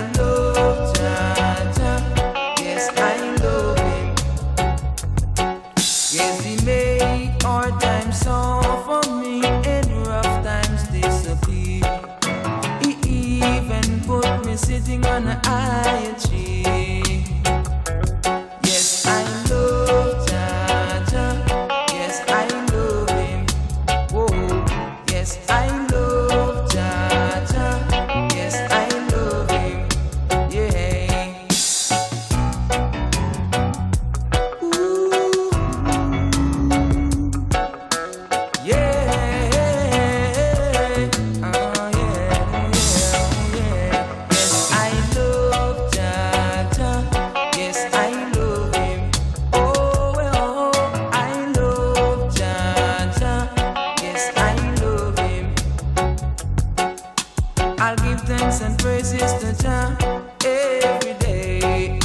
love Jah. Yes, I love him. Yes, he made hard times soft for me and rough times disappear. He even put me sitting on a higher tree. Yes, I love Jah. Yes, I love him. Whoa. Yes, I love Jah. Yes, I love him. Yeah. Ooh. Yeah. Oh, yeah. Yes, I love Jah. Yes, I love him. Oh, well, I love Jah. Yes, I love him. I'll give thanks and praises to Jah every day.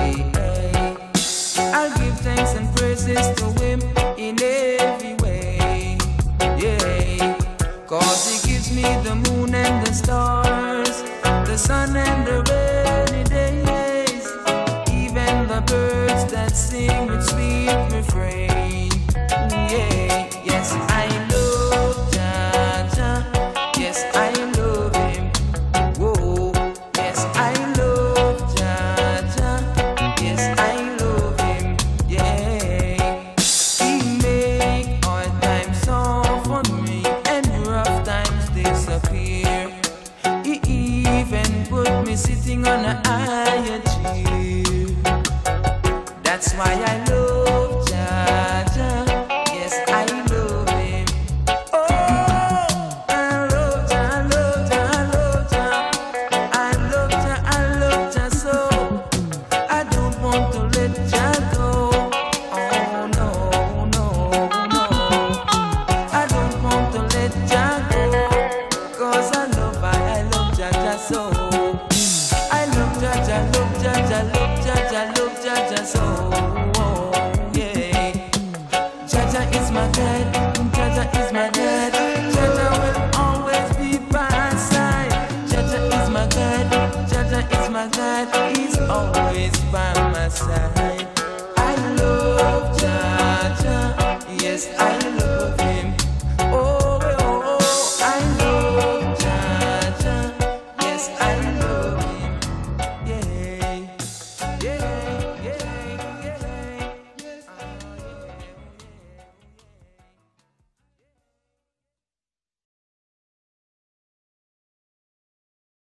I'll give thanks and praises to him in every way. Yeah. 'Cause he gives me the moon and the stars, the sun and the rainy days, even the birds that sing with sweet refrain. Yeah. Yes, I love Jah. Yes, I love him. Whoa. Yes, I love Jah. Yes, I love him. Yeah. He make hard times soft for me and rough times disappear. He even put me sitting on a higher tree. That's why I love Jah. Yes, I love him. Oh, I love Jah, love Jah, love Jah. I love Jah, I love Jah so. I don't want to let Jah go. Oh no, no, no. I don't want to let Jah go. 'Cause I love Jah so. I love Jah, love Jah, love Jah, love Jah so. Oh, yeah. Jah is my God, Jah is my God. Jah will always be by my side. Jah is my God, Jah is my God. He's always by my side. I love Jah. Yes, I love